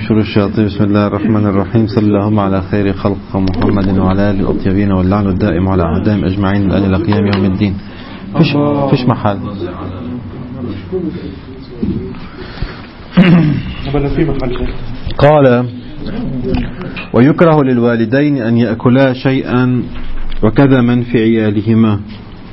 شرور الشياطين. بسم الله الرحمن الرحيم. صلى اللهم على خير خلق محمد وعلى آله الأطيبين واللعن الدائم على أعدائهم أجمعين من آل قيام يوم الدين. فيش محل. قال: ويكره للوالدين أن يأكلا شيئا وكذا من في عيالهما.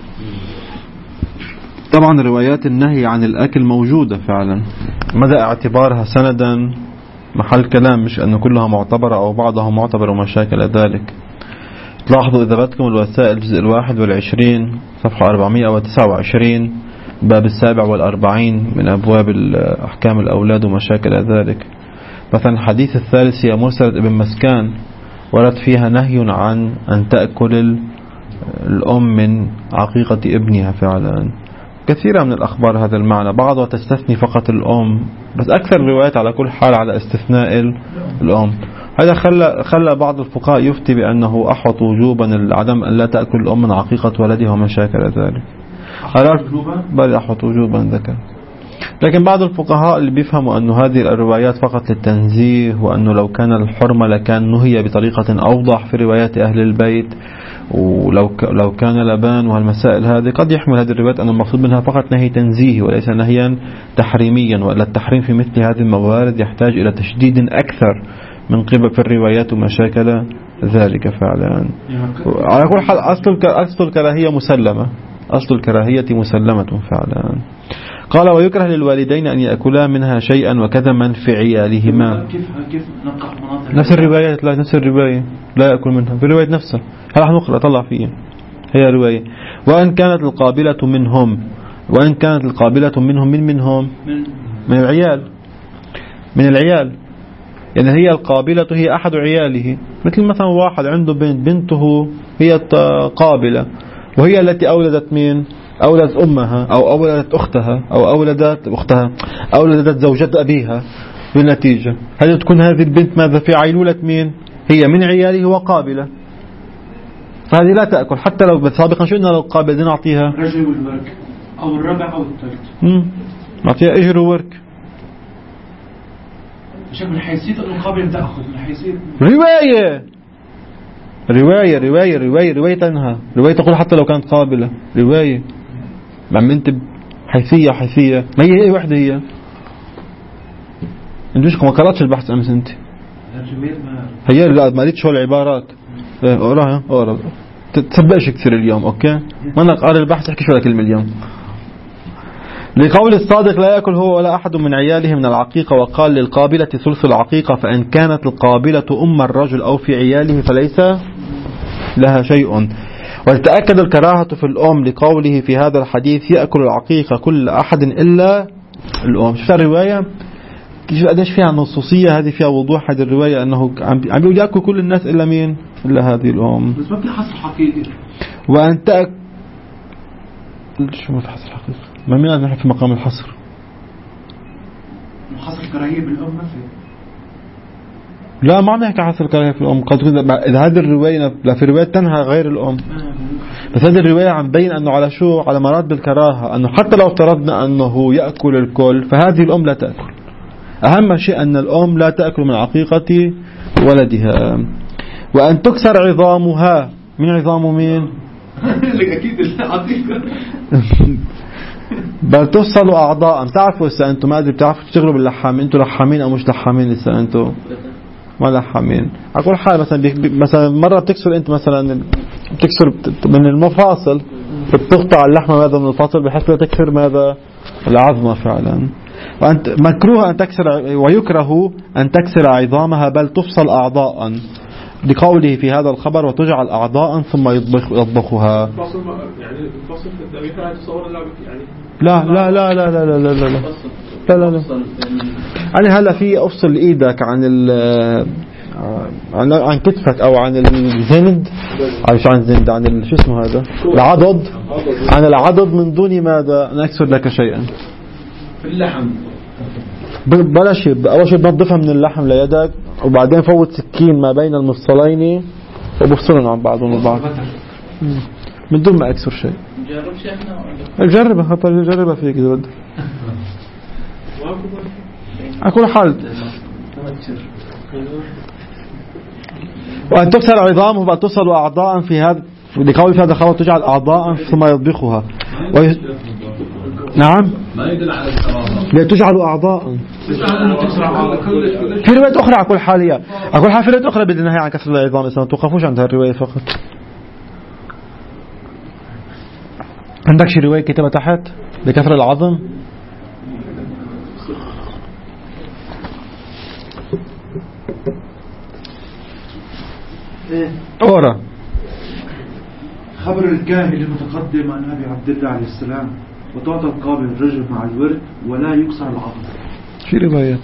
طبعا روايات النهي عن الأكل موجودة فعلا. مدى اعتبارها سندا محل كلام، مش أنه كلها معتبرة أو بعضها معتبر وما شاكل ذلك. تلاحظوا إذا بدكم الوسائل الجزء 21 صفحة 429 باب 47 من أبواب أحكام الأولاد وما شاكل ذلك. مثلا الحديث الثالث هي مرسلة ابن مسكان، ورد فيها نهي عن أن تأكل الأم من عقيقة ابنها فعلا. كثيرة من الأخبار هذا المعنى، بعضها تستثني فقط الأم، بس أكثر الروايات على كل حال على استثناء الأم. هذا خلى بعض الفقهاء يفتي بأنه أحوط وجوبا عدم أن لا تأكل الأم من عقيقة ولدها وما شاكل ذلك. بل أحوط وجوبا ذكر. لكن بعض الفقهاء اللي بيفهموا أن هذه الروايات فقط للتنزيه، وأنه لو كان الحرمة لكان نهي بطريقة أوضح في روايات أهل البيت، ولو كان لبان وهالمسائل هذه، قد يحمل هذه الروايات أن المقصود منها فقط نهي تنزيهي وليس نهيا تحريميا، وإلا التحريم في مثل هذه الموارد يحتاج إلى تشديد أكثر من قبل في الروايات وما شاكل ذلك فعلا. على كل حال أصل الكراهية مسلمة، أصل الكراهية مسلمة فعلا. قال: ويكره للوالدين أن يأكلا منها شيئا وكذا من في عيالهما. نفس الرواية، لا نفس الرواية لا يأكل منها في الرواية نفسها. هل راح نقرأ طلع فيها هي رواية. وأن كانت القابلة منهم، وأن كانت القابلة منهم منهم من العيال، من العيال، يعني هي القابلة هي أحد عياله. مثل مثلا واحد عنده بنته هي قابلة، وهي التي أولدت مين؟ أولدت أمها أو أولدت أختها أو أولدت أختها أو أولدت زوجة أبيها. بالنتيجة هل تكون هذه البنت ماذا في عيلولة مين؟ هي من عياله وقابلة، فهذه لا تأكل. حتى لو سابقا شو قلنا لو قابلة نعطيها رجل والورك أو الربع أو الثالث، نعطيها إجر وورك. شكل من حيثية أنه قابل تأخذ من حيثية رواية تنهى، رواية تقول حتى لو كانت قابلة. رواية عم انت حيثية ما هي واحدة. هي انت ما قرأتش البحث أمس انت؟ هي لا ما قريتش شو العبارات. اقرأ تتسبقش كثير اليوم. اوكي ما انا قارئ البحث احكي شو ولا كلمة اليوم. لقول الصادق: لا يأكل هو ولا أحد من عياله من العقيقة. وقال: للقابلة ثلث العقيقة، فإن كانت القابلة أم الرجل أو في عياله فليس لها شيء. وتتأكد الكراهة في الأم لقوله في هذا الحديث: يأكل العقيقة كل أحد إلا الأم. شفت الرواية كيف قديش فيها نصوصية؟ هذه فيها وضوح. هذه الرواية أنه عم بيقول يأكل كل الناس إلا مين؟ إلا هذه الأم. بس ما في حصر حقيقي. وأن تأكل شو ما في حصر حقيقي؟ ما مين نحن في مقام الحصر؟ حصر الكراهية بالأم ما في. لا ما عم نحكي حصر الكراهية في الأم. قد تكون إذا هذه الرواية لا في رواية تنهى غير الأم، بس هذه الرواية عم بين أنه على شو؟ على مراد بالكراهة، أنه حتى لو افترضنا أنه يأكل الكل فهذه الأم لا تأكل. أهم شيء أن الأم لا تأكل من عقيقة ولدها. وأن تكسر عظامها. من عظام مين؟ أكيد العقيقة. بل تفصل أعضاء. بتعرفوا لسه أنتم ما أدري بتعرفوا تشتغلوا باللحام، أنتم لحامين أو مش لحامين لسه أنتم؟ ما لحامين. أقول حال مثلا مرة بتكسر أنت مثلا بتكسر من المفاصل، بتقطع اللحمة ماذا من الفاصل بحيث لا تكسر ماذا العظمة فعلا. وأنت مكروه أن تكسر، ويكره أن تكسر عظامها بل تفصل أعضاء لقوله في هذا الخبر: وتجعل أعضاء ثم يطبخها. يعني الفصل في الذبيحة تصور يعني لا لا لا لا لا لا لا لا لا لا لا. أنا هلا في أفصل إيدك عن كتفك أو عن الزند، عن الزند، عن شو اسمه هذا العضد، عن العضد من دون ماذا أن أكسر لك شيئا في اللحم. بلا شيء. أول شيء بنظفها من اللحم ليدك، وبعدين فوت سكين ما بين المفصلين وبفصلهم عن بعضهم البعض من دون ما أكسر شيء. جربها خطر، جربها فيك إذا بدك. على كل حال وأن تكسر عظامه بأن تصل أعضاء في هذا لقول في هذا الخبر تجعل أعضاء ثم يطبخها نعم ما يدل على الكراهة. لتجعل أعضاء في رواية أخرى على كل حال في رواية أخرى بالنهي عن كسر العظام إذا ما توقفوش عند الرواية فقط. عندك شي رواية كتابة تحت لكسر العظم؟ أورا خبر الكاهن المتقدم عن أبي عبد الله عليه السلام وتعطى القابل الرجل مع الورد ولا يكسر العظم. في روايات.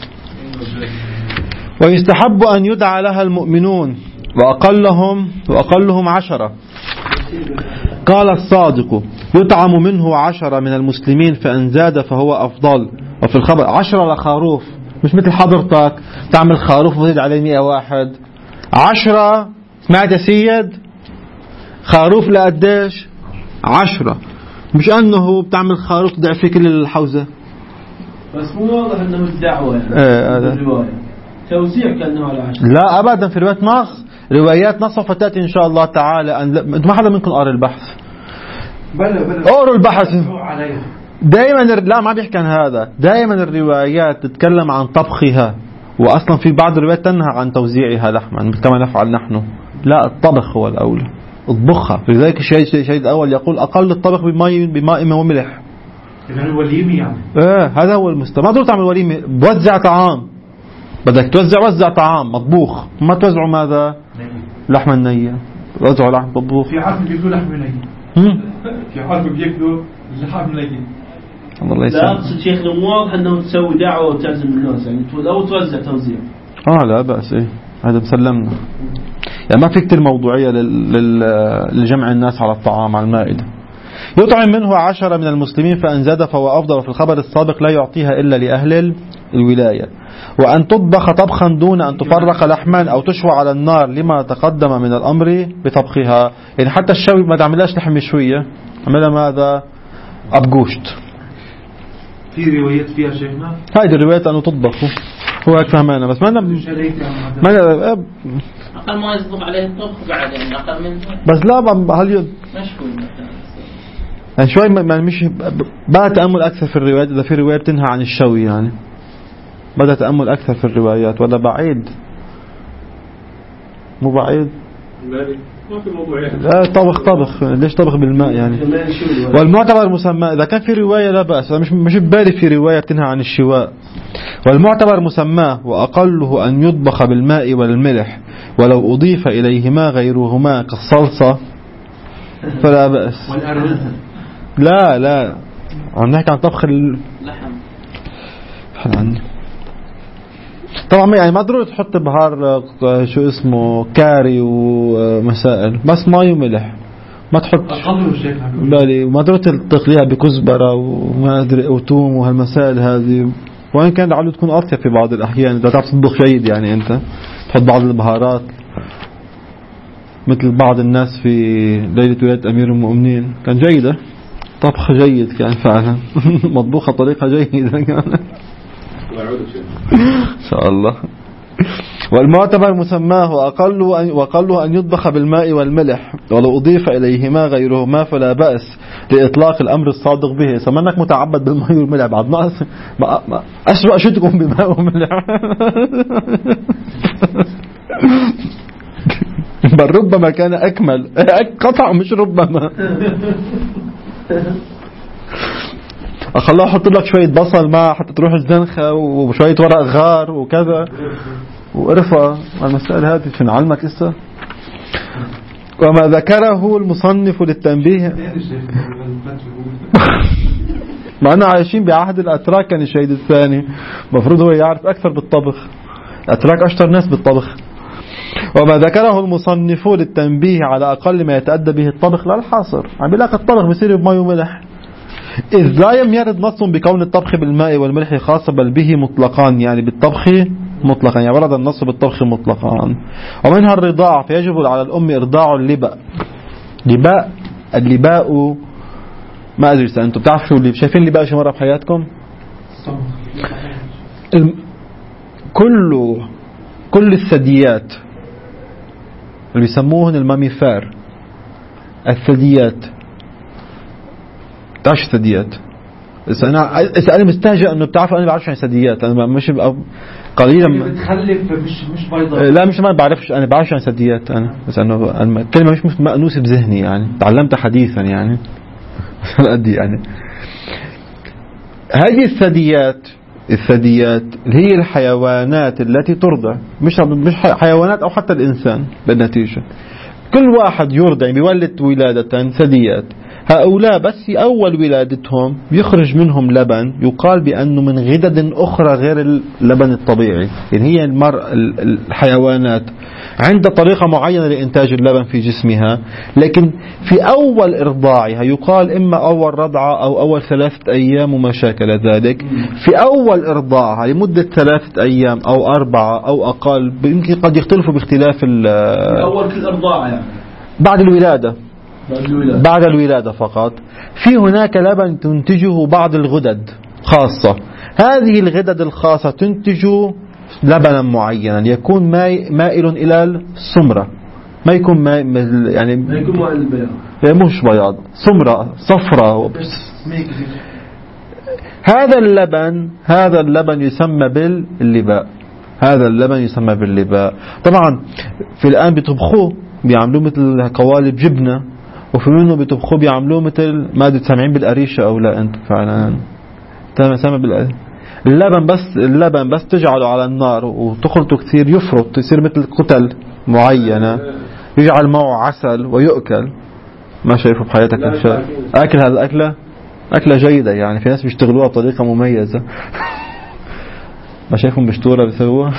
ويستحب أن يدعى لها المؤمنون وأقلهم 10. قال الصادق يطعم منه 10 من المسلمين فإن زاد فهو أفضل. وفي الخبر 10 لخروف مش مثل حضرتك تعمل خروف وزيد عليه 100 واحد 10. سمعت يا سيد خروف لقديش 10 مش أنه بتعمل خروف تدعي فيه كل الحوزة بس مو واضح أنه الدعوة الرواية توزيع كأنه على 10 لا أبدا في روايات نص روايات نص فتأتي إن شاء الله تعالى أنت ما حدا منكم قارئ البحث قارئ البحث دائما لا ما بيحكي عن هذا دائما الروايات تتكلم عن طبخها وأصلا في بعض الروايات تنهى عن توزيعها لحما كما نفعل نحن لا الطبخ هو الأولى اطبخها لذلك الشيء الأول يقول أقل الطبخ بماء وملح يعني الوليمة يعني هذا هو المستوى ما تقدر تعمل وليمة بوزع طعام بدك وزع طعام مطبوخ ما توزعوا ماذا لحمة نية وزعوا لحم مطبوخ في عالم بياكلوا لحمة نية في عالم بياكلوا لحم نية الله لا أقصد شيخ مو واضح أنه تسوي دعوة وتعزم الناس يعني لو توزع توزيع لا بأس هذا مسلمنا يعني ما في كتير موضوعية لجمع الناس على الطعام على المائدة. يطعم منه 10 من المسلمين فإن زاد فهو أفضل. في الخبر السابق لا يعطيها إلا لأهل الولاية. وأن تطبخ طبخا دون أن تفرق لحما أو تشوى على النار لما تقدم من الأمر بطبخها يعني حتى الشوي ما تعملهاش لحم مشوية عملها ماذا أبقوشت. في روايات فيها شيخنا هذه الروايات أنه تطبخ هو هيك فهمانا بس ما أقل ما يصدق عليه الطبخ بعد يعني أقل منه بس لا هل مشوي مثلا يعني شوي مش بقى تأمل أكثر في الروايات إذا في رواية بتنهى عن الشوي يعني بدأ تأمل أكثر في الروايات ولا بعيد مو بعيد ما في موضوعيات لا طبخ ليش طبخ بالماء يعني والمعتبر مسمى إذا كان في رواية لا بأس مش ببالي في رواية بتنهى عن الشواء والمعتبر مسماه وأقله أن يطبخ بالماء والملح ولو أضيف إليهما غيرهما كالصلصة فلا بأس لا عم نحكي عن طبخ لحم طبعا يعني ما ضروري تحط بهار شو اسمه كاري ومسائل بس ماء وملح ما تحط بالي وما ضروري تقليها بكزبرة وما أدري وتوم وهالمسائل هذه وإن كان لعله تكون أطيب في بعض الأحيان إذا تعرف تطبخ جيد يعني أنت تحط بعض البهارات مثل بعض الناس في ليلة ولادة أمير المؤمنين كان جيدة طبخ جيد كان فعلا مطبوخة طريقة جيدة كان إن شاء الله. والمعتبر مسماه وأقله أن يطبخ بالماء والملح ولو أضيف إليهما غيرهما فلا بأس لإطلاق الأمر الصادق به. سمنك متعبد بالماء والملح بعد ناقص أسوأ شتكم بماء وملح بل ربما كان أكمل قطع مش ربما أخلاه أحط لك شوية بصل مع حتى تروح الزنخة وشوية ورق غار وكذا وقرفة المسألة هذه في علمك لسه. وما ذكره المصنف للتنبيه معنا عايشين بعهد الأتراك كان الشهيد الثاني مفروض هو يعرف أكثر بالطبخ الأتراك أشطر ناس بالطبخ. وما ذكره المصنف للتنبيه على أقل ما يتأدى به الطبخ لا الحاصر عم بيلاقي الطبخ بيصير بماء وملح إذ لا يرد نص بكون الطبخ بالماء والملح خاصة بل به مطلقان يعني بالطبخ مطلقا يعني ورد النص بالطبخ مطلقان. ومنها الرضاع فيجب على الأم إرضاع اللباء ما أدري أنتم بتعرفوا شايفين اللباء شو مرة بحياتكم كل الثدييات اللي بيسموهن الماميفار، الثدييات. تعرف الثدييات؟ إذا أنا مستهجئ إنه بتعرف أنا بعرفش عن الثدييات، أنا مش قليلا بتخلف مش بيضاء. لا مش ما بعرفش، أنا بعرفش عن الثدييات أنا، بس إنه الكلمة مش مأنوسة بذهني يعني، تعلمتها حديثا يعني. يعني هذه الثدييات اللي هي الحيوانات التي ترضع، مش حيوانات أو حتى الإنسان بالنتيجة. كل واحد يرضع بيولد ولادة ثدييات، هؤلاء بس في أول ولادتهم يخرج منهم لبن يقال بأنه من غدد أخرى غير اللبن الطبيعي. يعني هي الحيوانات عندها طريقة معينة لإنتاج اللبن في جسمها، لكن في أول إرضاعها يقال إما أول رضعة أو أول 3 أيام وما شاكل ذلك. في أول إرضاعها لمدة 3 أيام أو 4 أو أقل، يمكن قد يختلفوا باختلاف أول كل إرضاع يعني بعد الولادة فقط. في هناك لبن تنتجه بعض الغدد خاصة، هذه الغدد الخاصة تنتج لبنا معينا يكون مائل إلى السمرة، ما يكون يعني ما يكون مائل للبياض، مش بياض، سمرة صفرة. هذا اللبن يسمى باللباء. طبعا في الآن بيطبخوه بيعملوه مثل قوالب جبنة، وفي منه بيطبخوه بيعملوه مثل ما تسمعين بالقريشة أو لا أنت فعلا سامع بالقريشة. اللبن بس تجعله على النار وتخلطه كثير، يفرط يصير مثل كتل معينة، يجعل معه عسل ويؤكل. ما شايفه بحياتك أكل هذا أكلة جيدة يعني، في ناس بيشتغلوها بطريقة مميزة. ما شايفهم بيشتغلوها بيسووها.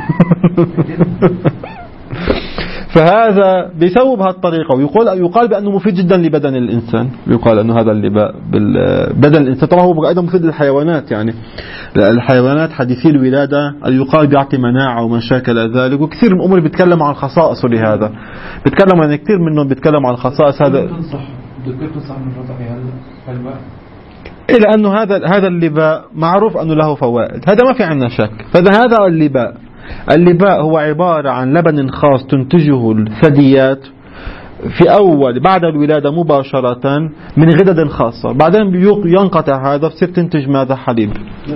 فهذا بيسووا بهالطريقة، ويقال بأنه مفيد جدا لبدن الإنسان. يقال أنه هذا اللباء بالبدن الإنسان طبعا هو أيضا مفيد للحيوانات، يعني الحيوانات حديثي الولادة يقال بيعطي مناعة وما شاكل ذلك. وكثير من الأمور بيتكلموا عن خصائصه لهذا، بيتكلموا عن كثير منهم بيتكلموا عن خصائص هذا. تنصح من الرضع هاللباء إلا أنه هذا اللباء معروف أنه له فوائد، هذا ما في عندنا شك. فهذا اللباء هو عبارة عن لبن خاص تنتجه الثدييات في بعد الولادة مباشرة من غدد خاصة، بعدين ينقطع هذا بصير تنتج ماذا؟ حليب.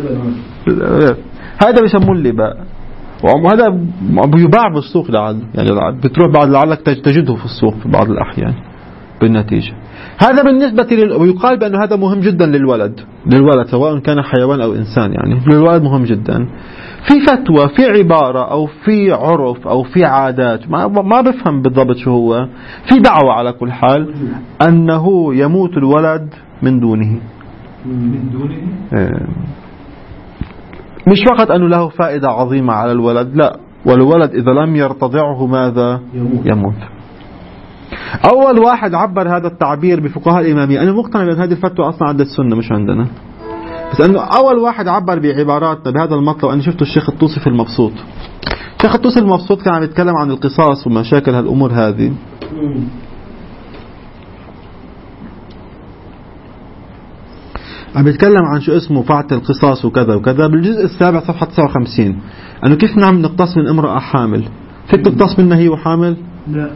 هذا بيسموه اللباء، وهذا يباع بالسوق يعني بتروح بعد لعلك تجده في السوق في بعض الأحيان بالنتيجة. هذا بالنسبة ويقال بأن هذا مهم جدا للولد سواء كان حيوان أو إنسان، يعني للولد مهم جدا. في فتوى، في عبارة أو في عرف أو في عادات ما بفهم بالضبط شو هو، في دعوة على كل حال أنه يموت الولد من دونه. مش فقط أنه له فائدة عظيمة على الولد، لا، والولد إذا لم يرتضعه ماذا؟ يموت. أول واحد عبر هذا التعبير بفقهاء الإمامية، أنا مقتنع بأن هذه الفتوى أصلا عند السنة مش عندنا، بس أنه أول واحد عبر بعباراتنا بهذا المطلب أنا شفته الشيخ الطوسي في المبسوط. الشيخ الطوسي المبسوط كان عم يتكلم عن القصاص ومشاكل هالأمور هذه. عم يتكلم عن شو اسمه فعل القصاص وكذا وكذا بالجزء 7 صفحة 59، أنه كيف نعم نقتص من امرأة حامل. فيك تقتص منها هي وحامل؟ لا.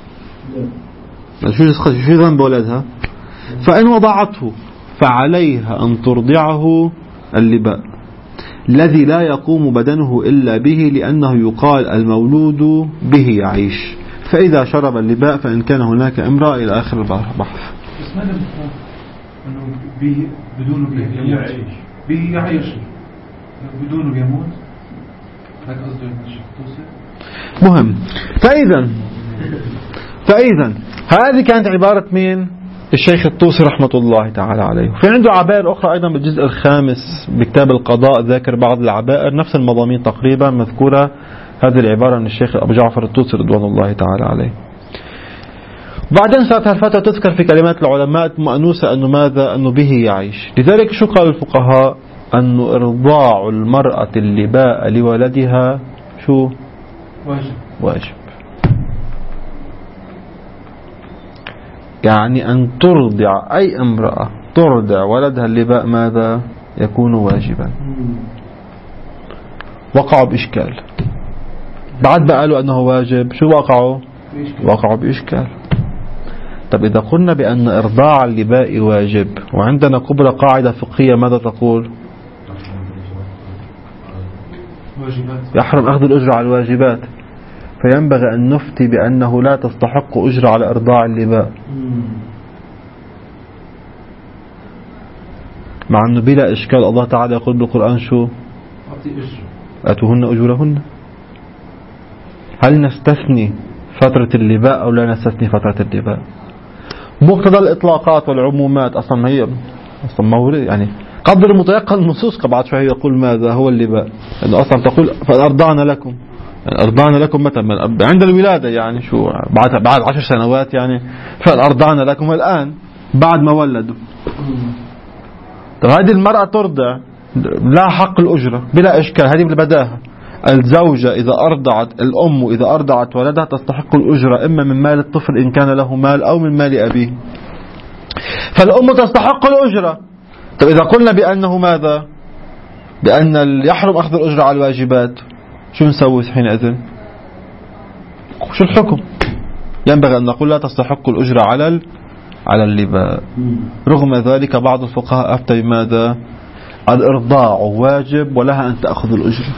شو ذنب ولدها؟ فإن وضعته فعليها أن ترضعه اللباء الذي لا يقوم بدنه إلا به، لأنه يقال المولود به يعيش، فإذا شرب اللباء فإن كان هناك امرأة إلى آخر البحث. بس ماذا مفهوم أنه به بدونه يعيش؟ به يعيش بدونه يموت؟ هذا قصده الشيخ الطوسي. مهم. فإذا هذه كانت عبارة مين؟ الشيخ الطوسي رحمة الله تعالى عليه. في عنده عبائر أخرى أيضا بالجزء 5 بكتاب القضاء، ذاكر بعض العبائر نفس المضامين تقريبا مذكورة هذه العبارة من الشيخ أبو جعفر الطوسي رضوان الله تعالى عليه. بعدين صارت هالفترة تذكر في كلمات العلماء مأنوسة أنه ماذا؟ أنه به يعيش. لذلك شو قال الفقهاء؟ أنه إرضاع المرأة اللباء لولدها شو؟ واجب. يعني أن ترضع أي امرأة ترضع ولدها اللباء ماذا؟ يكون واجبا. وقعوا بإشكال. بعد ما قالوا أنه واجب شو وقعوا بإشكال. طب إذا قلنا بأن إرضاع اللباء واجب وعندنا كبرى قاعدة فقهية ماذا تقول؟ يحرم أخذ الأجرة على الواجبات، فينبغي أن نفتي بأنه لا تستحق أجرة على إرضاع اللباء، مع أنه بلا إشكال الله تعالى يقول بالقرآن شو؟ أتوهن أجورهن. هل نستثني فترة اللباء أو لا نستثني فترة اللباء؟ مقتضى الإطلاقات والعمومات أصلا هي أصلا مورد، يعني قدر متيقن النصوص بعد شوي يقول ماذا هو اللباء، لأنه أصلا تقول فأرضعنا لكم، يعني أرضعنا لكم متى؟ عند الولادة، يعني شو بعد 10 سنوات، يعني فأرضعنا لكم الآن بعد ما ولدوا. طب هذه المرأة ترضع لا حق الأجرة بلا إشكال، هذه بالبداهة. الزوجة إذا أرضعت، الأم إذا أرضعت ولدها تستحق الأجرة إما من مال الطفل إن كان له مال أو من مال أبيه، فالأم تستحق الأجرة. طب إذا قلنا بأنه ماذا؟ بأن يحرم أخذ الأجرة على الواجبات، شو نسوي حينئذ؟ شو الحكم؟ ينبغي أن نقول لا تستحق الأجرة على اللباء. رغم ذلك بعض الفقهاء أفتى بماذا؟ الإرضاع واجب ولها أن تأخذ الأجرة.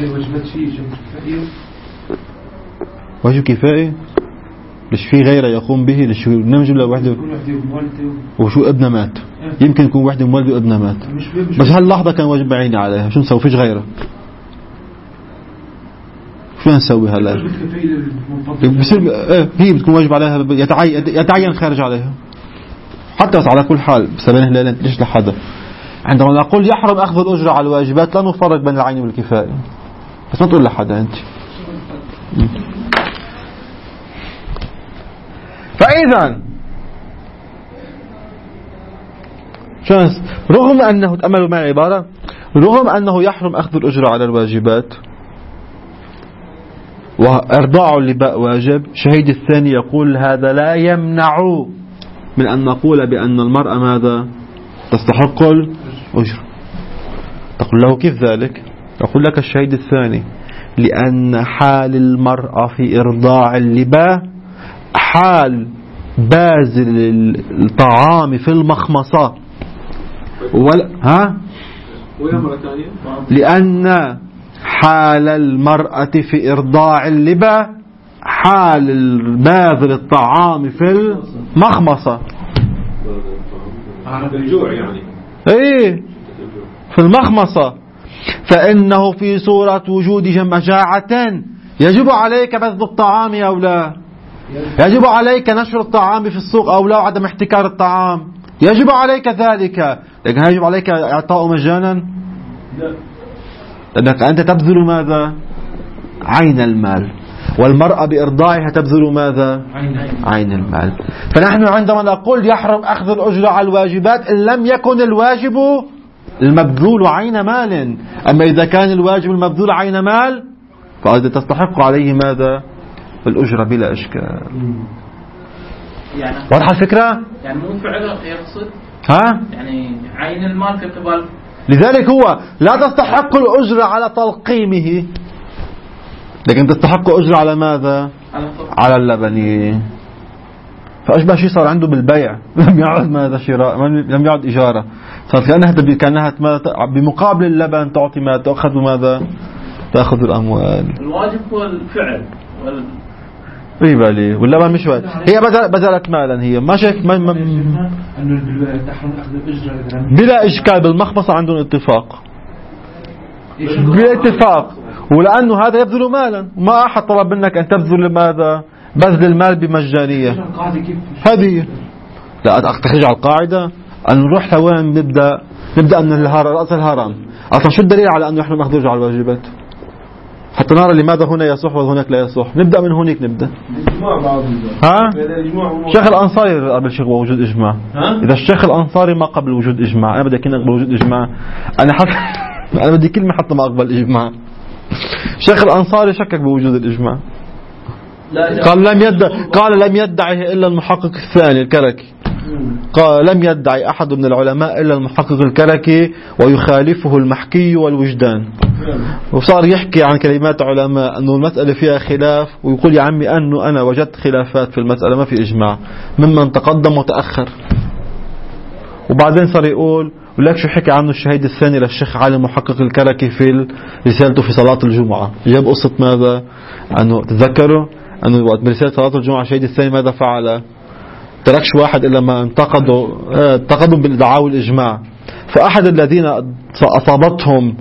واجب كفائي؟ ليش في غيره يقوم به؟ ليش نمجم له وحده وشو ابنه مات؟ يمكن يكون وحده مولده وابنه مات، بس هاللحظة كان واجب عيني عليها، شو نسوي؟ فيش غيره، شو نسوي هلا؟ بصير هي بتكون واجب عليها، يتعين خارج عليها. حتى على كل حال بسبيل لا ليش لحدا عندما نقول يحرم أخذ الأجرة على الواجبات لا نفرق بين العين والكفاية، بس ما تقول لحدا أنت. فإذا رغم أنه تأملوا معي عبارة، رغم أنه يحرم أخذ الأجرة على الواجبات وإرضاع اللباء واجب، شهيد الثاني يقول هذا لا يمنع من أن نقول بأن المرأة ماذا؟ تستحق الأجرة. تقول له كيف ذلك؟ أقول لك الشهيد الثاني لأن حال المرأة في إرضاع اللباء حال باذل الطعام في المخمصة لأن حال المرأة في إرضاع اللباء حال باذل الطعام في المخمصة، الجوع يعني في المخمصة، فإنه في صورة وجود مجاعة يجب عليك بذل الطعام أو لا؟ يجب عليك نشر الطعام في السوق أو لا؟ وعدم احتكار الطعام يجب عليك ذلك، لكن يجب عليك إعطاء مجانا؟ لا، لأنك أنت تبذل ماذا؟ عين المال، والمرأة بإرضاعها تبذل ماذا؟ عين المال. فنحن عندما نقول يحرم أخذ الأجرة على الواجبات إن لم يكن الواجب المبذول عين مال، أما إذا كان الواجب المبذول عين مال فإذا تستحق عليه ماذا؟ الأجرة بلا إشكال. يعني واضحة الفكرة؟ يعني مو فعل يقصد يعني عين المال في قبل، لذلك هو لا تستحق الأجرة على تلقيمه، لكن تستحق أجرة على ماذا؟ على اللبن. فأشبه شيء صار عنده بالبيع، لم يعد ماذا شراء، لم يعد إجارة، صارت كأنها بمقابل اللبن تعطي ما تأخذ ماذا؟ تأخذ الأموال. الواجب هو الفعل بالي واللبن مش واجب، هي بذلت مالا، هي ما شك بلا إشكال. بالمخمصة عندهم اتفاق بالاتفاق، ولأنه هذا يبذل مالا، ما أحد طلب منك أن تبذل ماذا؟ بذل المال بمجانية. هذه لا أخرج على القاعدة أن نروح لوين نبدأ من رأس الهرم. أصلا شو الدليل على أنه نحن نأخذ على الواجبات حتى نرى لماذا هنا يصح وهناك لا يصح؟ نبدأ من هناك. نبدأ الشيخ الأنصاري قبل شيخ وجود إجماع. إذا الشيخ الأنصاري ما قبل وجود إجماع، أنا بدي أكون أقبل وجود إجماع. أنا بدي كلمة حتى ما أقبل إجماع. الشيخ الأنصاري شكك بوجود الإجماع، قال لم يدعه إلا المحقق الثاني الكركي. قال لم يدعي أحد من العلماء إلا المحقق الكركي ويخالفه المحكي والوجدان. وصار يحكي عن كلمات علماء أنه المسألة فيها خلاف، ويقول يا عمي أنه أنا وجدت خلافات في المسألة ما في إجماع ممن تقدم وتأخر. وبعدين صار يقول ولك شو حكي عنه الشهيد الثاني للشيخ علي المحقق الكركي في رسالته في صلاة الجمعة. جاب قصة ماذا؟ أنه تذكروا أنه وقت برسالة صلاة الجمعة الشهيد الثاني ماذا فعل؟ تركش واحد إلا ما انتقدوا بالدعاوى الإجماع. فأحد الذين أصابتهم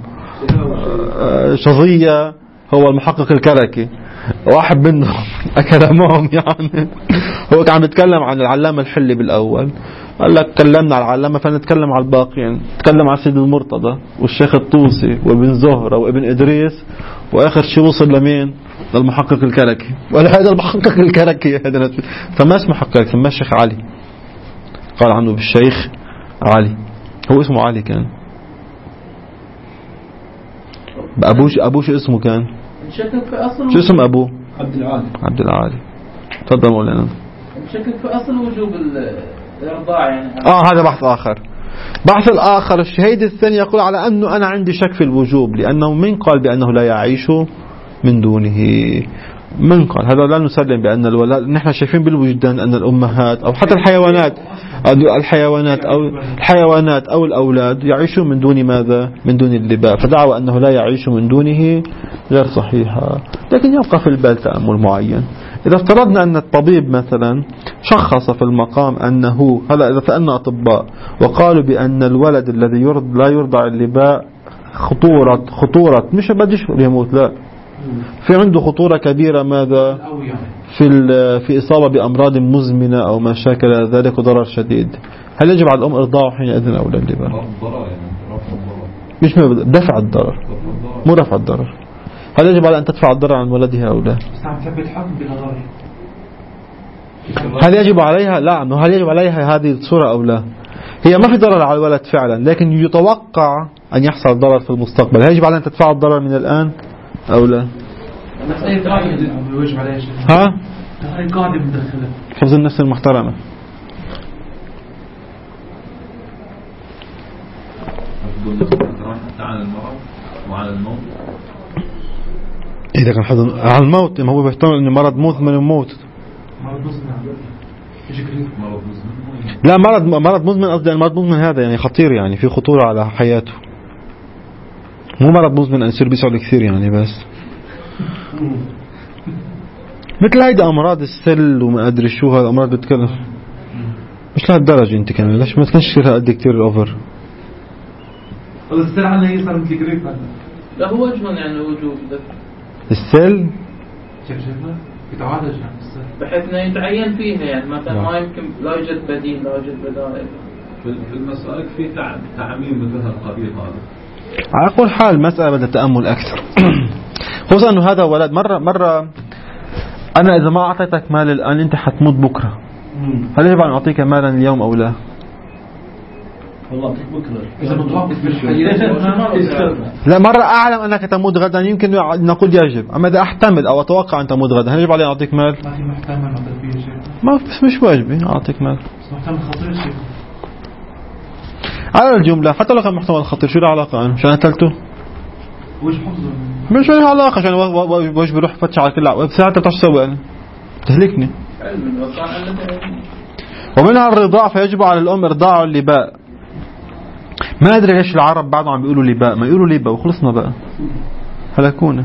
شظية هو المحقق الكركي، واحد منهم أكلمهم يعني. هو كان بيتكلم عن العلامة الحلي بالأول، قال لك كلمنا على العلامة فنتكلم على الباقيين. تكلم على سيد المرتضى والشيخ الطوسي وابن زهرة وابن إدريس، وآخر شيء وصل لمين؟ للمحقق الكركي. ولا هذا المحقق الكركي هذا فما اسمه محقق، سماه الشيخ علي، قال عنه بالشيخ علي. هو اسمه علي كان، أبوه شو اسمه كان؟ شو اسم أبوه؟ عبد العالي. تفضل مولانا. شكك في أصل وجوب الإرضاع يعني. هذا بحث آخر. بحث الآخر الشهيد الثاني يقول على أنه أنا عندي شك في الوجوب، لأنه من قال بأنه لا يعيش من دونه؟ من قال هذا؟ لا نسلم بأن الولاد، نحن شايفين بالوجدان أن الأمهات أو حتى الحيوانات أو الأولاد يعيشون من دون ماذا؟ من دون اللباء. فدعوى أنه لا يعيش من دونه غير صحيحة. لكن يبقى في البال تأمل معين. إذا افترضنا أن الطبيب مثلا شخص في المقام أنه هلا إذا سألنا أطباء وقالوا بأن الولد الذي لا يرضع اللباء خطورة مش بديش يموت، لا، في عنده خطورة كبيرة ماذا؟ في إصابة بأمراض مزمنة أو ما شاكل ذلك وضرر شديد. هل يجب على الأم إرضاعه حينئذ أو لا اللباء؟ مش دفع الضرر، مو رفع الضرر. هل يجب على أن تدفع الضرر عن ولدها أو لا؟ هل يجب عليها؟ لا، هل يجب عليها هذه الصورة أو لا؟ هي ما في ضرر على الولد فعلا، لكن يتوقع أن يحصل ضرر في المستقبل. هل يجب على أن تدفع الضرر من الآن أو لا؟ ها؟ حفظ النفس المحترمة. على المرض وعلى الموت. إذا كان حظ على الموت، ما هو بيحتمل إنه مرض مزمن وموت. لا، مرض مزمن، قصدي المرض مزمن هذا يعني خطير، يعني في خطورة على حياته. مو مرض مزمن أن يصير بيسعد كثير يعني. بس مثل هيدا أمراض السل وما أدري شو، هذا أمراض بتكلف مش لهالدرجة. أنت كمان ليش ما تنشر قد كثير أوفر؟ السل عنه يصير مثل جريب. لا هو وجهه يعني وجوب السل شفنا يتعالج يعني السل بحيث انه يتعين فيها، يعني مثلا ما يمكن لا يوجد بديل، لا يوجد بدائل. في المسائل في تعميم مثل هالقبيل هذا. على كل حال مسألة بدها تأمل أكثر. خصوصا أنه هذا ولد مرة أنا إذا ما أعطيتك مال الآن أنت حتموت بكرة. هل يجب أن أعطيك مالا اليوم أو لا؟ والله أعطيك بكرة. إذا متوقف في الحياة لا، مرة أعلم أنك تموت غدا يمكن نقول يجب، أما إذا أحتمل أو أتوقع أن تموت غدا هل يجب علي أن أعطيك مال؟ ما في محتمل أعطيك فيه شيء. ما مش واجبي أعطيك مال. بس محتمل خطير شيء. على الجملة حتى لو كان محتمل خطير شو العلاقة؟ أنا مشان قتلته؟ وش حفظه؟ مش له علاقة، عشان وش بروح فتش على كل ساعة بتعرف تسوي أنا تهلكني. ومنها الرضاع، فيجب على الأم إرضاع اللباء. ما أدري ليش العرب بعضهم عم بيقولوا لباء، ما يقولوا لباء وخلصنا بقى، هلكونا.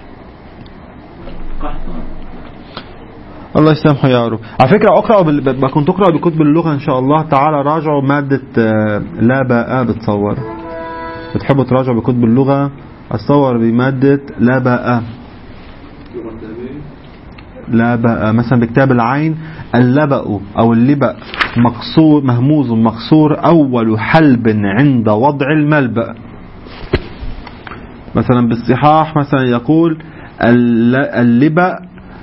الله يسامحه يا رب. على فكرة أقرأوا كنت أقرأ بكتب اللغة إن شاء الله تعالى. راجعوا مادة لا باء، بتصور بتحبوا تراجعوا بكتب اللغة، أتصور بمادة لا باء. لا باء مثلا بكتاب العين، اللبأ أو اللبأ مقصور مهموز مقصور أول حلب عند وضع الملبأ. مثلا بالصحاح مثلا يقول اللبأ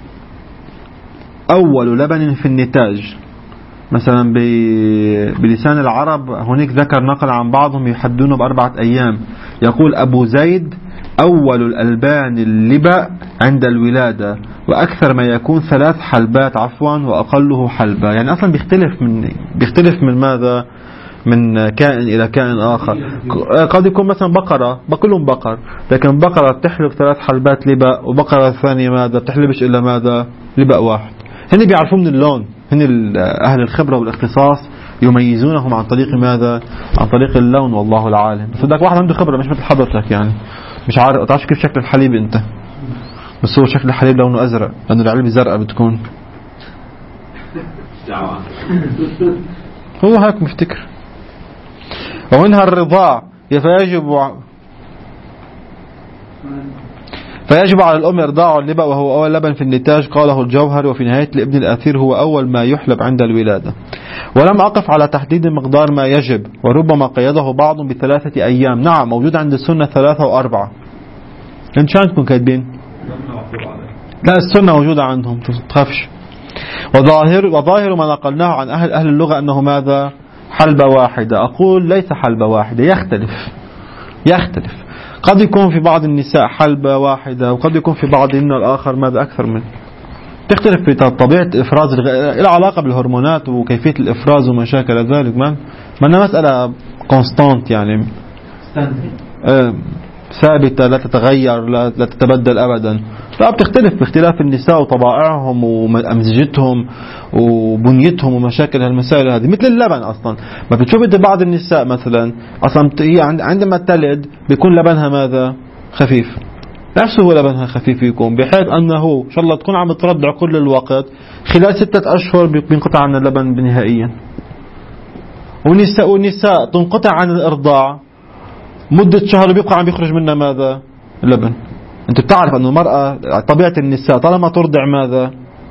أول لبن في النتاج. مثلا بلسان العرب هناك ذكر نقل عن بعضهم يحدونه ب4 أيام. يقول أبو زيد أول الألبان اللبأ عند الولادة، وأكثر ما يكون 3 حلبات عفوا وأقله حلبة. يعني أصلا بيختلف من ماذا؟ من كائن إلى كائن آخر. قد يكون مثلا بقرة كلهم بقر، لكن بقرة بتحلب 3 حلبات لبأ، وبقرة ثانية ماذا بتحلبش إلا ماذا؟ لبأ واحد. هن بيعرفوا من اللون، هن أهل الخبرة والاختصاص يميزونهم عن طريق ماذا؟ عن طريق اللون، والله العالم. بس بدك واحد عنده خبرة، مش مثل حضرتك يعني مش عارف تعرف كيف شكل الحليب أنت، بس هو شكل الحليب لونه أزرق لأنه العلبة زرقاء بتكون. هو هيك مفتكر. ومنها الرضاع، فيجب على الأم إرضاع اللبن وهو أول لبن في النتاج، قاله الجوهر. وفي نهاية الابن الأثير هو أول ما يحلب عند الولادة. ولم أقف على تحديد مقدار ما يجب، وربما قيده بعض ب3 أيام. نعم موجود عند السنة 3 و4. انت شان تكون كاتبين؟ لا السنة موجودة عندهم تخافش. وظاهر ما نقلناه عن أهل اللغة أنه ماذا؟ حلبة واحدة. أقول ليس حلبة واحدة، يختلف. قد يكون في بعض النساء حلبة واحدة، وقد يكون في بعضهن الآخر ماذا؟ أكثر من. تختلف في طبيعة إفراز إلى علاقة بالهرمونات وكيفية الإفراز ومشاكل ذلك. ما أنها مسألة كونستانت يعني ثابتة لا تتغير لا تتبدل أبدا. لا بتختلف باختلاف النساء وطبائعهم وأمزجتهم وبنيتهم ومشاكل هالمسائل هذه. مثل اللبن أصلا ما بتشوف انت بعض النساء مثلا أصلا هي عندما تلد بيكون لبنها ماذا؟ خفيف. نفسه هو لبنها خفيف يكون، بحيث أنه إن شاء الله تكون عم ترضع كل الوقت، خلال 6 أشهر بينقطع عن اللبن نهائيا. والنساء تنقطع عن الإرضاع مدة شهر بيبقى عم بيخرج منها ماذا؟ اللبن. أنت بتعرف أنه المرأة طبيعة النساء طالما ترضع ماذا؟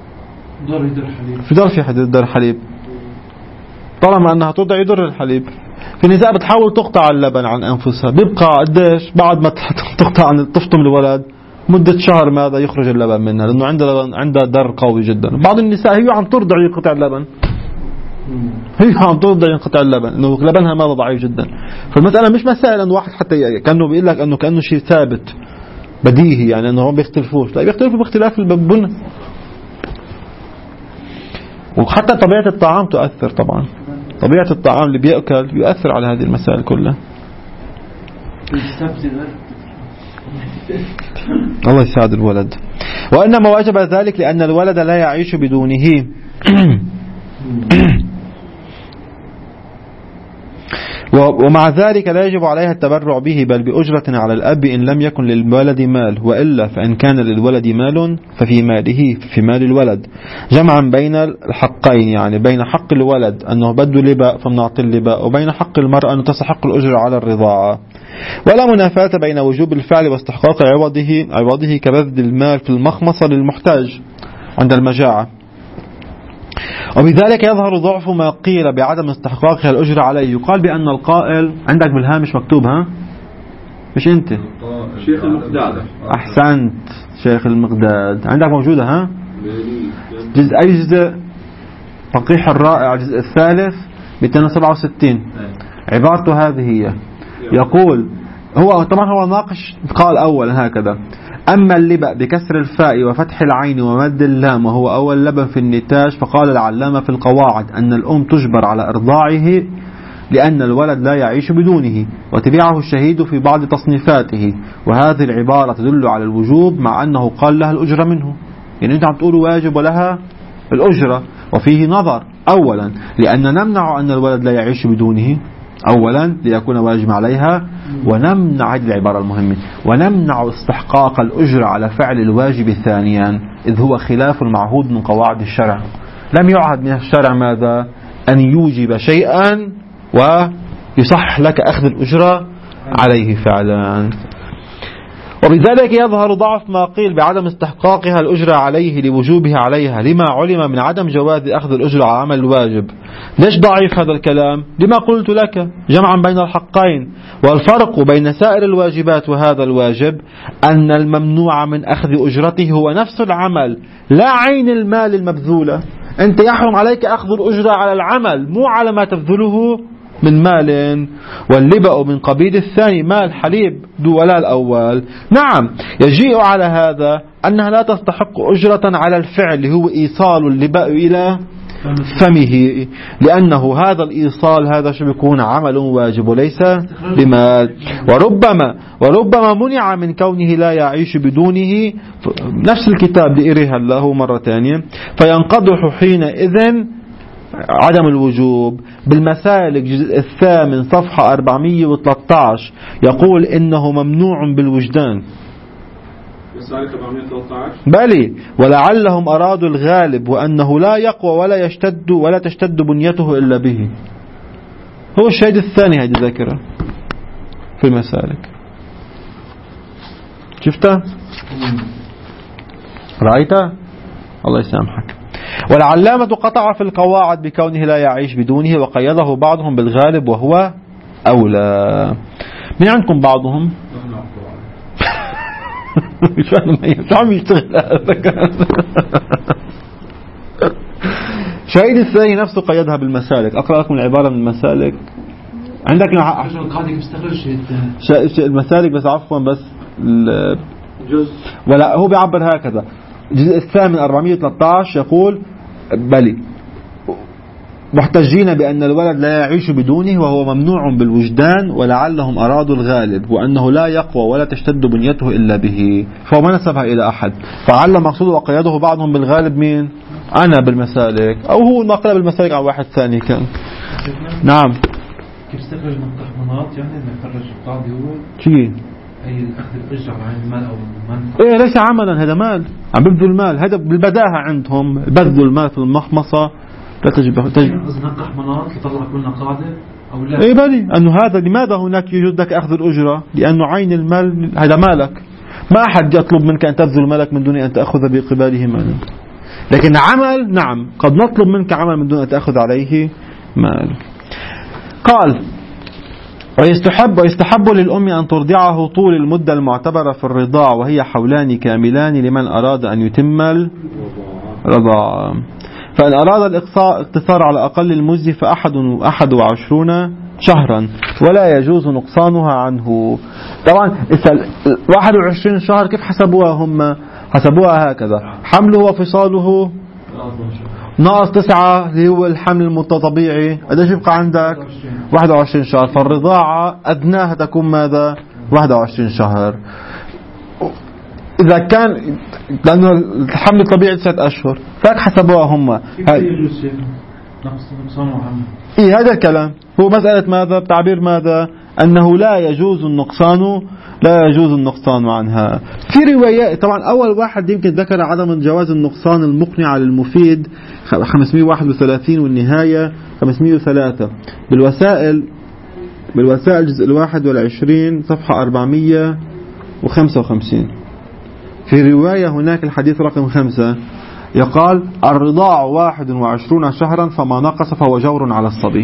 في ضر في حديد حليب. طالما أنها ترضع يضر الحليب. في نساء بتحاول تقطع اللبن عن أنفسها، بيبقى قديش بعد ما تقطع عن تفطم الولد مدة شهر ماذا؟ يخرج اللبن منها، لأنه عندها در قوي جدا. بعض النساء هي عم ترضع ينقطع اللبن، هي عم ترضع ينقطع اللبن، إنه لبنها ماذا؟ ضعيف جدا. فالمسألة مش مسائل أن واحد حتى كأنه بيقول لك أنه كأنه شيء ثابت بديهي يعني أنه هم بيختلفوش، لا بيختلفوا باختلاف البن. وحتى طبيعة الطعام تؤثر طبعا، طبيعة الطعام اللي بيأكل يؤثر على هذه المسائل كلها. الله يساعد الولد. وإنما وجب ذلك لأن الولد لا يعيش بدونه. ومع ذلك لا يجب عليها التبرع به، بل بأجرة على الأب إن لم يكن للولد مال، وإلا فإن كان للولد مال ففي ماله في مال الولد، جمعا بين الحقين، يعني بين حق الولد أنه بده لباء فمنعطي اللباء، وبين حق المرأة أنه تستحق الأجر على الرضاعة. ولا منافاة بين وجوب الفعل واستحقاق عوضه كبذل المال في المخمصة للمحتاج عند المجاعة. وبذلك يظهر ضعف ما قيل بعدم استحقاقها الأجر عليه. يقال بأن القائل عندك بالهامش مكتوب مش أنت شيخ المقداد. أحسنت شيخ المقداد عندك موجودة أي جزء؟ فقيح الرائع الجزء الثالث 267. عبارته هذه هي. يقول هو طبعا هو ناقش قال أولا هكذا: أما اللبأ بكسر الفاء وفتح العين ومد اللام وهو أول لبن في النتاج، فقال العلامة في القواعد أن الأم تجبر على إرضاعه لأن الولد لا يعيش بدونه، وتبعه الشهيد في بعض تصنيفاته. وهذه العبارة تدل على الوجوب مع أنه قال لها الأجرة منه. يعني أنت عم تقولوا واجب ولها الأجرة، وفيه نظر. أولا لأن نمنع أن الولد لا يعيش بدونه، أولا ليكون واجب عليها، ونمنع هذه العبارة المهمة، ونمنع استحقاق الأجر على فعل الواجب ثانيا، إذ هو خلاف المعهود من قواعد الشرع. لم يعهد من الشرع ماذا؟ أن يوجب شيئا ويصح لك أخذ الأجرة عليه فعلا. وبذلك يظهر ضعف ما قيل بعدم استحقاقها الأجرة عليه لوجوبها عليها، لما علم من عدم جواز أخذ الأجرة على عمل الواجب. ليش ضعيف هذا الكلام؟ لما قلت لك جمعا بين الحقين. والفرق بين سائر الواجبات وهذا الواجب أن الممنوع من أخذ أجرته هو نفس العمل لا عين المال المبذولة. أنت يحرم عليك أخذ الأجرة على العمل، مو على ما تبذله من مال. واللبأ من قبيل الثاني، مال حليب ولا الأول. نعم يجيء على هذا أنها لا تستحق أجرة على الفعل هو إيصال اللباء إلى فمه، لأنه هذا الإيصال هذا شو بيكون عمل واجب وليس بمال. وربما منع من كونه لا يعيش بدونه، نفس الكتاب لإريها له مرة ثانية، فينقضح حينئذ عدم الوجوب. بالمسالك جزء الثامن صفحة 413 يقول إنه ممنوع بالوجدان. مسالك 413 بلي، ولعلهم أرادوا الغالب وأنه لا يقوى ولا تشتد بنيته إلا به. هو الشهيد الثاني هذه ذاكرة في المسالك، شفتها رأيتها الله يسامحك. والعلامة قطع في القواعد بكونه لا يعيش بدونه، وقيده بعضهم بالغالب وهو أولى. من عندكم بعضهم؟ شو عم يشتغل هذا؟ شهيد الثاني نفسه قيدها بالمسالك. أقرأ لكم العبارة من المسالك. عندك المسالك بس عفوا بس جزء، ولا هو بيعبر هكذا. الجزء الثامن 413 يقول بلي محتجين بأن الولد لا يعيش بدونه وهو ممنوع بالوجدان، ولعلهم أرادوا الغالب وأنه لا يقوى ولا تشتد بنيته إلا به، فهو ما نسبها إلى أحد. فعل مقصود وقيده بعضهم بالغالب مين؟ أنا بالمسالك، أو هو نقل بالمسالك عن واحد ثاني كان. نعم. كيف استخرج من التحمينات يعني إنه خرج القاضي هو شيء أي أخذ الأجر عن المال أو المنفعة؟ إيه ليس عملا، هذا مال، عم ببذل المال، هذا بالبداهة عندهم بذل المال في المخمصة لا تجب التحمينات لطلع كلنا قاعدة أو لا؟ إيه بلي، أنه هذا لماذا هناك يوجد لك أخذ الأجرة؟ لأنه عين المال هذا مالك، ما أحد يطلب منك أن تبذل مالك من دون أن تأخذ بقباله مالا. لكن عمل نعم قد نطلب منك عمل من دون أن تأخذ عليه مال. قال ويستحب للأم أن ترضعه طول المدة المعتبرة في الرضاع، وهي حولان كاملان لمن أراد أن يتم الرضاعة. فإن أراد الاقتصار على أقل المجزي ف21 شهرا ولا يجوز نقصانها عنه. طبعا 21 شهر كيف حسبوها هم؟ حسبوها هكذا: حمله وفصاله ناقص 9 اللي هو الحمل المتطبيعي، قديش يبقى عندك؟ 21 شهر. فالرضاعة أدناها تكون ماذا؟ 21 شهر. إذا كان لأنه الحمل الطبيعي 9 أشهر فهيك حسبوها هم. إيه هذا الكلام هو مسألة ماذا؟ بتعبير ماذا؟ أنه لا يجوز النقصان عنها. في روايات طبعا أول واحد يمكن ذكر عدم جواز النقصان المقنع للمفيد 531 والنهاية 503. بالوسائل جزء 21 صفحة 455. في رواية هناك الحديث رقم 5 يقال: الرضاع 21 شهرا فما نقص فهو جور على الصبي.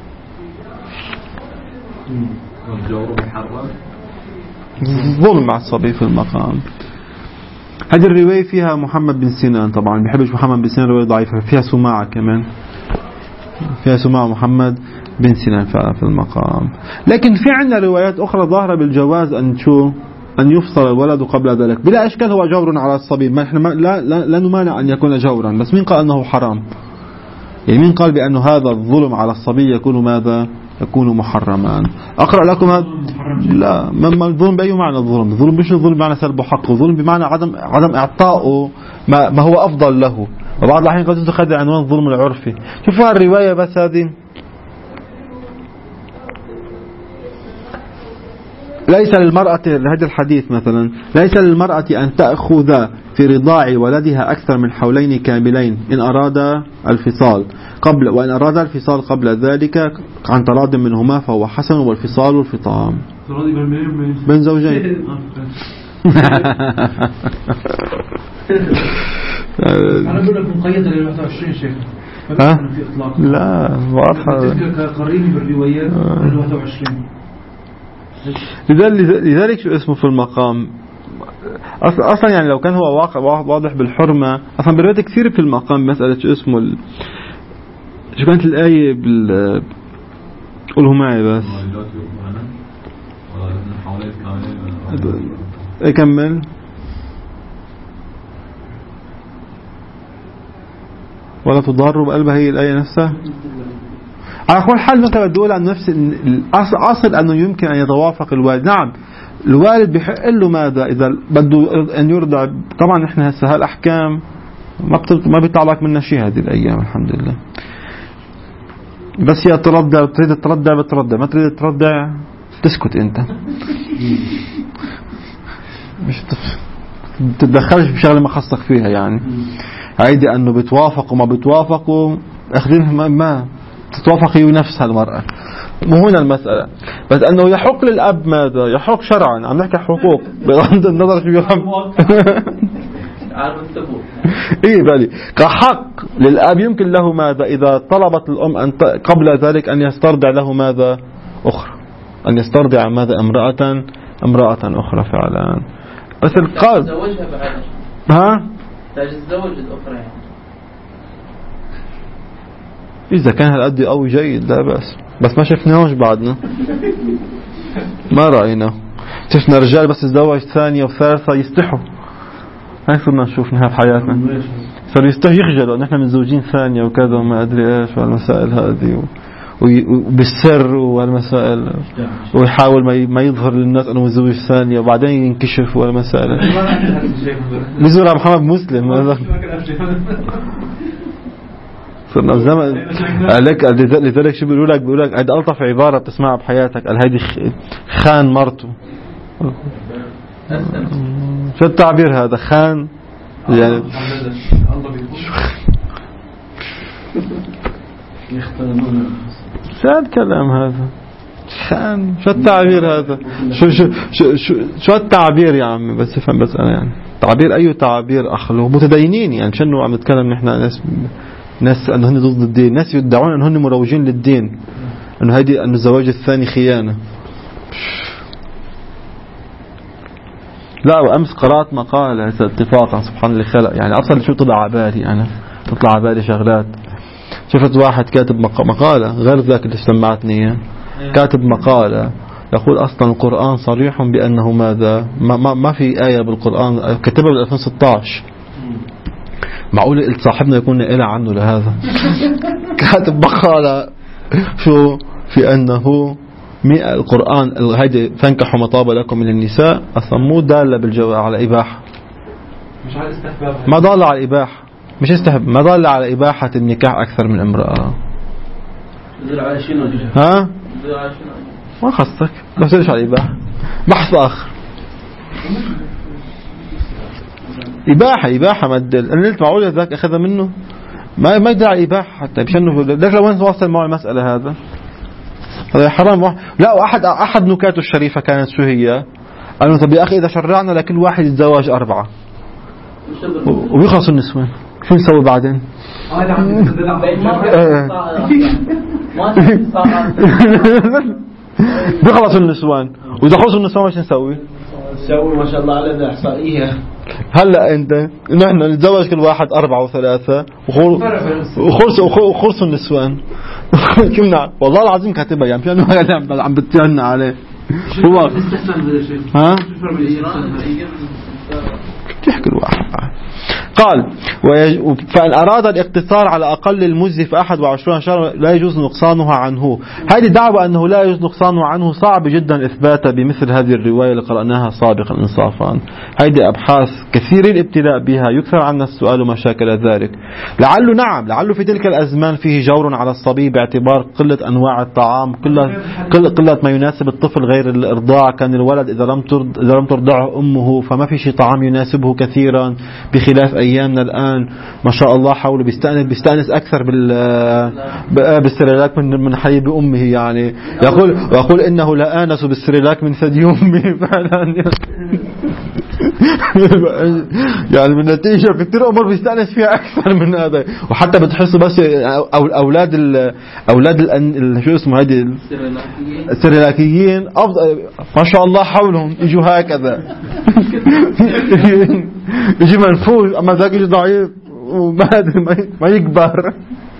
ظلم مع الصبي في المقام. هذه الرواية فيها محمد بن سنان، طبعا بيحبش محمد بن سنان، رواية ضعيفة، فيها سماعة كمان، فيها سماعة محمد بن سنان في المقام. لكن في عندنا روايات أخرى ظاهرة بالجواز أن يفصل الولد قبل ذلك بلا إشكال، هو جور على الصبي، ما إحنا لا نمانع أن يكون جورا، بس مين قال أنه حرام؟ يعني مين قال بأنه هذا الظلم على الصبي يكون ماذا؟ يكون محرما. أقرأ لكم هذا. لا، ما الظلم بأي معنى الظلم؟ الظلم مش الظلم بمعنى سلب حقه، الظلم بمعنى عدم إعطائه ما هو أفضل له، وبعض الأحيان قد تتخذ عنوان الظلم العرفي. شوفوا الرواية بس هذه: ليس للمرأة، هذا الحديث مثلا: ليس للمرأة أن تأخذ في رضاع ولدها أكثر من حولين كاملين إن أراد الفصال وإن أراد الفصال قبل ذلك عن تراض منهما فهو حسن، والفصال الفطام بين زوجين. أنا أقول لك مقيدة لل 21 شيخ. لا واضحة. قريني بالروايات 21. لذلك شو اسمه في المقام أصلا، يعني لو كان هو واضح بالحرمة أصلا بالروايات كثير في المقام مسألة شو اسمه شو كانت الآية قولوا معي بس اكمل. ولا تضار بقلبها هي الآية نفسها. على كل حال مثلا بدي أقول عن نفسي الأصل أنه يمكن أن يتوافق الوالد. نعم الوالد بيحق له ماذا إذا بده أن يرضع. طبعا إحنا هسه هالأحكام ما بيطلع لك منها شيء هذه الأيام الحمد لله. بس يا ترضع تريد ترضع بترضع، ما تريد ترضع تسكت أنت. مش تتدخلش بشغلة ما خصك فيها يعني. هيدي أنه بتوافقوا ما بتوافقوا أخذينها ما تتوافقي نفس هالمرأة. مو هنا المسألة، بس أنه يحق للأب ماذا؟ يحق شرعا، عم نحكي حقوق بغض النظر شو يفهم. إيه بالي كحق للأب يمكن له ماذا إذا طلبت الأم أن قبل ذلك أن يسترضع له ماذا أخرى، أن يسترضع ماذا امرأة أخرى فعلا. بس القاضي تزوجها بعد ها تتزوج الأخرى يعني. إذا كان هالقد قوي جيد لا بأس، بس ما شفناهوش بعدنا، ما رأينا. شفنا رجال بس يتزوج ثانية وثالثة يستحوا. هاي صرنا نشوفنا بحياتنا، صاروا يستحوا يخجلوا نحن متزوجين ثانية وكذا وما أدري إيش والمسائل هذه وبالسر والمسائل، ويحاول ما يظهر للناس أنه متزوج ثانية وبعدين ينكشف والمسائل. بيزور محمد مسلم هذا صرنا الزمن عليك. لذلك شو بيقولوا لك هذا ألطف عبارة بتسمعها بحياتك، قال هيدي خان مرته. شو التعبير هذا خان يعني؟ شو الكلام هذا خان؟ شو التعبير هذا؟ شو التعبير يا عمي؟ بس افهم بس أنا يعني تعبير أي تعبير أخلو متدينين يعني. شنو عم نتكلم نحن ناس أنه هن ضد الدين، ناس يدعون أنه هن مروجين للدين، أنه هيدي أن الزواج الثاني خيانة. لا وأمس قرأت مقالة اتفاقا سبحان الله خلق يعني أصلا شو طلع على بالي أنا، تطلع على بالي شغلات. شفت واحد كاتب مقالة غير ذاك اللي سمعتني، كاتب مقالة يقول أصلا القرآن صريح بأنه ماذا ما في آية بالقرآن كتبها بال 2016. معقول قلت صاحبنا يكون إلى عنه لهذا. كاتب مقالة شو في أنه القرآن هيدي فانكحوا ما طاب لكم من النساء أصلا مو دالة على إباحة، مش على استحباب، ما ضل على الإباحة، مش استحب، ما ضل على إباحة النكاح أكثر من امرأة. ها ما خصك، بس ليش على الإباحة بحث آخر. إباحة ما تدل. أنا قلت معقولة ذاك أخذها منه ما يدل على الإباحة حتى بشأنه. ليش لو وين وصل معه المسألة هذا حرام. لا أحد نكاته الشريفة كانت شو هي؟ قالوا طب يا أخي إذا شرعنا لكل واحد يتزوج 4 ويخلص النسوان شو نسوي بعدين؟ بيخلص النسوان وإذا خلصوا النسوان ايش نسوي؟ ما شاء الله على إحصائية. هلا أنت نحن نتزوج كل واحد 4 و3 وخلصوا النسوان. كيف نعم والله العظيم كاتبها يعني مشان عم بتجنن عليه هو. ها تحكي الواحد قال فإن أراد الاقتصار على أقل المجزي في 21 شهر لا يجوز نقصانها عنه. هذه دعوة أنه لا يجوز نقصانه عنه صعب جدا إثباتها بمثل هذه الرواية اللي قرأناها سابقا إنصافا. هذه أبحاث كثير الابتلاء بها، يكثر عنا السؤال وما شاكل ذلك. لعله في تلك الأزمان فيه جور على الصبي باعتبار قلة أنواع الطعام، قلة ما يناسب الطفل غير الإرضاع. كان الولد إذا لم ترضعه أمه فما في شيء طعام يناسبه كثيرا، بخلاف أيامنا الآن ما شاء الله حوله بيستأنس أكثر بالسريلاك من حليب أمه يعني. يقول إنه لا آنس بالسريلاك من ثدي أمه فعلا. يعني من نتيجة كثير أمور بيستأنس فيها أكثر من هذا. وحتى بتحسوا بس أولاد شو اسمه هذه السريلاكيين ما شاء الله حولهم يجوا هكذا. يجي منفوش أما ذاك يجي ضعيف ما يكبر.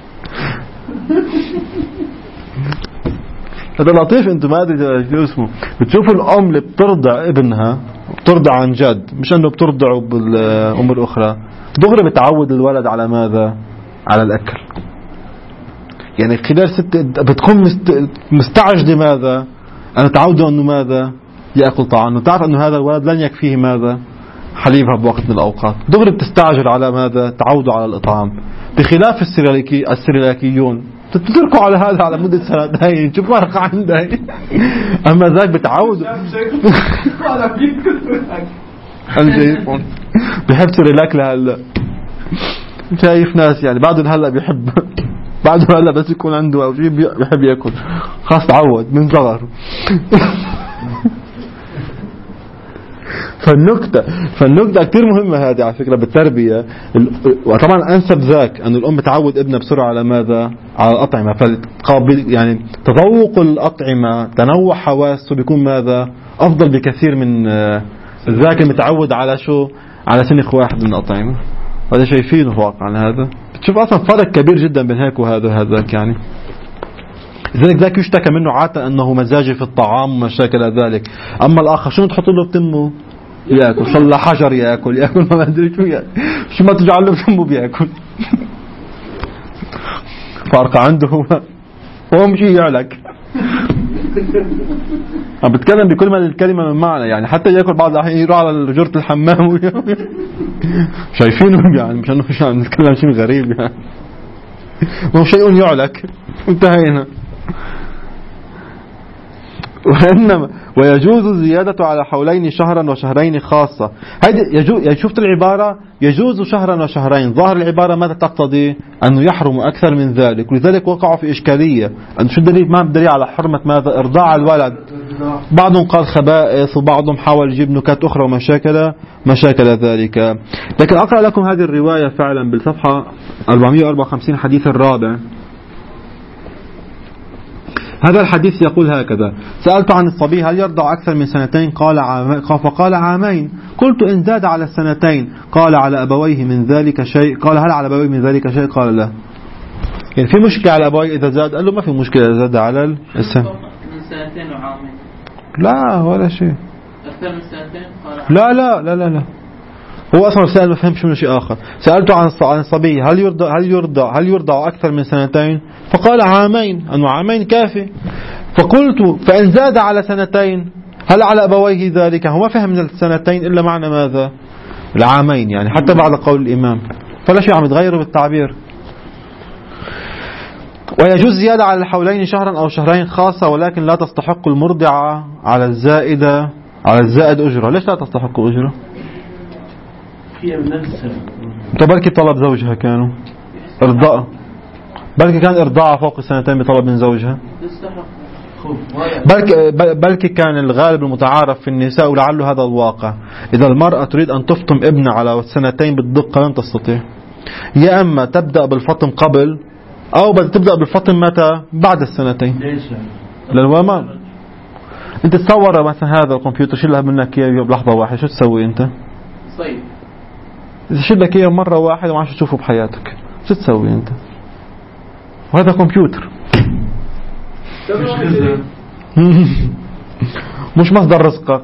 هذا لطيف. انتم ما ادري شو اسمه بتشوفوا الام اللي بترضع ابنها بترضع عن جد، مش انه بترضعه بالام الاخرى، دغري بتعود الولد على ماذا؟ على الأكل. يعني خلال 6 بتكون مستعجل ماذا؟ أنا تعود أنه ماذا؟ يأكل طعام، تعرف أنه هذا الولد لن يكفيه ماذا؟ حليبها بوقت من الأوقات، دغري بتستعجل على ماذا؟ تعودوا على الإطعام. بخلاف السريلاكيون تتركوا على هذا على مدة 2 سنين، شوف فرق عنده. أما ذاك بتعود. أنا شايفهم بيحب سريلاك لهلا، شايف ناس يعني بعدهم هلا بيحب، بعده هلا بس يكون عنده أو شيء بيحب يأكل، خاص تعود من صغر. فالنكتة كتير مهمة هذه على فكرة بالتربية. وطبعا أنسب ذاك أن الأم تعود ابنها بسرعة على ماذا؟ على الأطعمة. يعني تذوق الأطعمة، تنوع حواسه بيكون ماذا؟ أفضل بكثير من ذاك المتعود على شو؟ على سنخ واحد من الأطعمة. هذا شايفينه واقعا. هذا بتشوف أصلا فرق كبير جدا بين هيك وهذاك يعني. لذلك ذاك يشتكى منه عادة أنه مزاجي في الطعام ومشاكل ذلك. أما الآخر شنو تحط له بتمه؟ يأكل. صلى حجر يأكل ما أدري شو يعني. شو ما تجعل له بتمه بيأكل. فرق عنده هو مش يعلك. عم بتكلم بكل ما الكلمة من معنى يعني. حتى يأكل بعض الأحيان يروح على جرة الحمام شايفينه يعني، مش أنه نتكلم شيء غريب يعني. هو شيء يعلك. انتهينا. وإنما ويجوز الزيادة على حولين شهرا وشهرين خاصة. هذه شفت العبارة يجوز شهرا وشهرين. ظاهر العبارة ماذا تقتضي؟ أنه يحرم أكثر من ذلك. ولذلك وقعوا في إشكالية. أن شو الدليل؟ ما بدليل على حرمة ماذا؟ إرضاع الولد. بعضهم قال خبائث، وبعضهم حاول يجيب نكات أخرى ومشاكل ذلك. لكن أقرأ لكم هذه الرواية فعلا بالصفحة 454 حديث الرابع. هذا الحديث يقول هكذا: سألت عن الصبي هل يرضع أكثر من 2 فقال 2 عام. قلت إن زاد على 2 قال على أبويه من ذلك شيء؟ قال هل على أبويه من ذلك شيء؟ قال لا. يعني في مشكلة على أبويه إذا زاد؟ قال له ما في مشكلة إذا زاد على السنة. من 2 وعامين؟ لا ولا شيء. أكثر من 2 قال لا هو أصلا سأل ما فهمش منه شيء آخر. سألته عن الصبي هل يرضع أكثر من 2 فقال 2 عام. أنه 2 عام كافي. فقلت فإن زاد على 2 هل على أبويه ذلك؟ هو ما فهم من 2 إلا معنى ماذا؟ 2 عام يعني، حتى بعد قول الإمام. فلا شيء عم يتغيروا بالتعبير. ويجوز زيادة على الحولين شهرا أو شهرين خاصة، ولكن لا تستحق المرضعة على الزائد أجرة. ليش لا تستحق أجرة؟ بركي طلب زوجها كانوا إرضاء، بركي كان إرضاعها فوق 2 بطلب من زوجها، بركي كان الغالب المتعارف في النساء، ولعله هذا الواقع. إذا المرأة تريد أن تفطم ابنها على 2 بالدقة لن تستطيع. يا أما تبدأ بالفطم قبل، أو تبدأ بالفطم متى؟ بعد 2. ليش؟ للوما أنت تصور مثلا هذا الكمبيوتر شيلها منك إياه بلحظة واحدة، شو تسوي أنت؟ صيد. إذا شيلك إياه مرة واحدة وما عادش تشوفه بحياتك، شو تسوي أنت؟ وهذا كمبيوتر مش مصدر رزقك.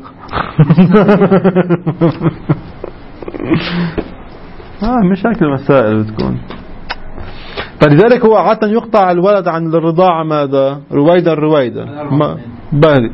مشاكل مسائل بتكون. فلذلك هو عادة يقطع الولد عن الرضاعة ماذا؟ رويدا بالي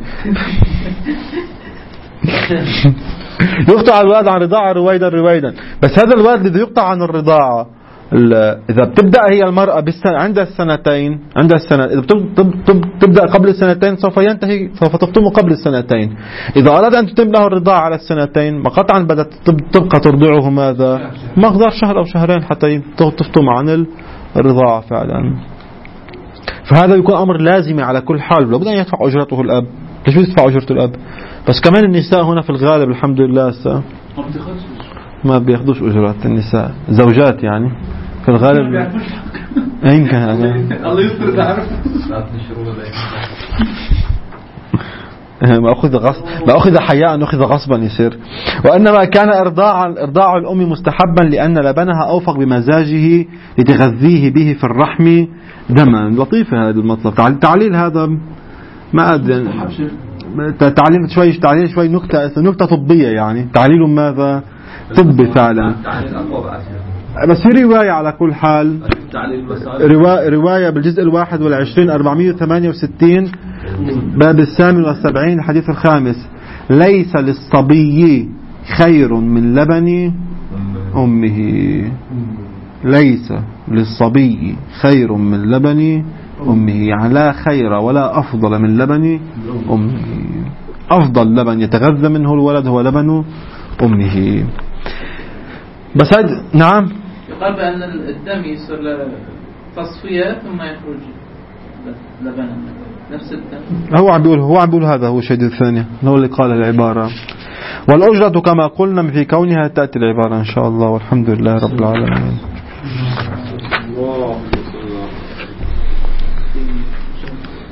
يقطع الولد عن الرضاعة رويدا. بس هذا الولد الذي يقطع عن الرضاعة إذا بتبدأ هي المرأة عند 2 إذا تبدأ قبل 2 سوف تفطمه قبل 2. إذا أراد أن تتم له الرضاعة على 2 قطعا بدأت تبقى ترضعه ماذا؟ مقدار 1 أو 2 شهر حتى تفطم عن الرضاعة فعلا. فهذا يكون أمر لازم على كل حال، لابد أن يدفع أجرته الأب. ليش يدفع أجرة الأب؟ بس كمان النساء هنا في الغالب الحمد لله ما بياخدوش أجرات النساء، زوجات يعني في الغالب. أين كان الله يستر تعرف ما أخذ حياء أخذ غصبا يصير. وإنما كان إرضاع الأم مستحبا لأن لبنها أوفق بمزاجه لتغذيه به في الرحم دما. لطيفة هذا المطلب. تعليل هذا ما أدري، تعليل شوي نكتة طبية يعني. تعليل ماذا؟ طبي فعلا. بس في رواية على كل حال، رواية بالجزء 21 468 باب 78 الحديث الخامس: ليس للصبي خير من لبن أمه. ليس للصبي خير من لبن أمه، يعني لا خير ولا أفضل من لبن أمه. أفضل لبن يتغذى منه الولد هو لبن أمه. بس نعم، يقال بأن الدم يصير تصفية ثم يخرج لبنا نفس الدم. هو عم بيقول هذا هو الشيء الثاني، هو اللي قال العبارة. والأجرة كما قلنا في كونها تأتي العبارة إن شاء الله، والحمد لله رب العالمين.